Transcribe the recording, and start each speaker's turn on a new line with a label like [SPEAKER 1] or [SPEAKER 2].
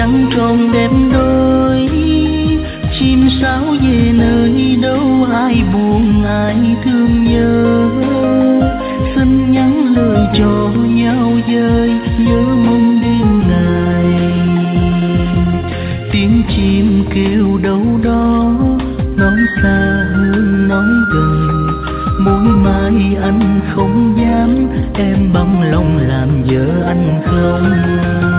[SPEAKER 1] trăng tròn đẹp đôi. Chim sáo về nơi đâu ai buồn ai thương nhớ, xin nhắn lời cho nhau dơi nhớ mong đêm ngày. Tiếng chim kêu đâu đó nói xa hơn nói gần, mỗi mai anh không dám em bằng lòng làm vợ anh không.